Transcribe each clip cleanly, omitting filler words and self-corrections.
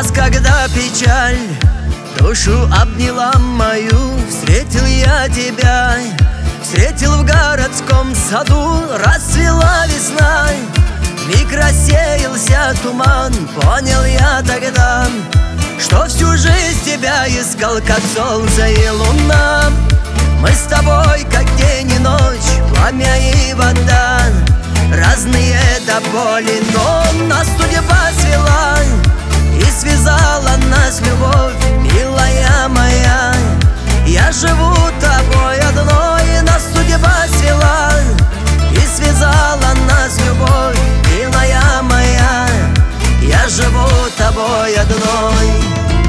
Раз, когда печаль душу обняла мою, встретил я тебя, встретил в городском саду. Расцвела весна, вмиг рассеялся туман. Понял я тогда, что всю жизнь тебя искал, как солнце и луна. Мы с тобой, как день и ночь, пламя и вода, разные до боли, но нас судьба свела и связала нас любовь, милая моя. Я живу тобой одной, нас судьба свела и связала нас любовь, милая моя. Я живу тобой одной.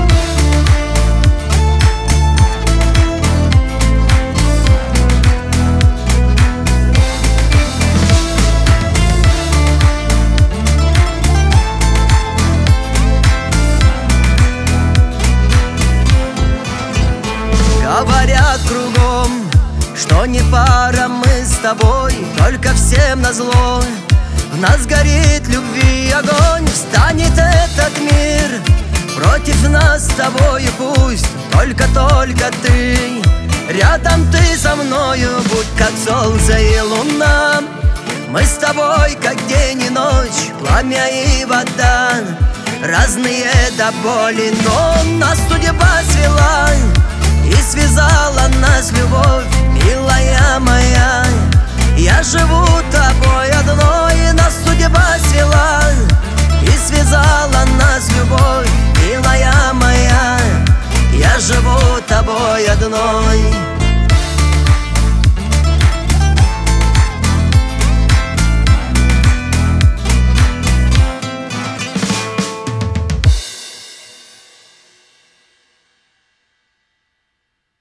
Говорят кругом, что не пара мы с тобой, только всем назло. В нас горит любви огонь, встанет этот мир против нас с тобой, и пусть только ты рядом, ты со мною, будь как солнце и луна. Мы с тобой, как день и ночь, пламя и вода, разные до боли, но нас судьба свела и связала нас любовь, милая моя. Я живу тобой одной, нас судьба свела и связала нас любовь,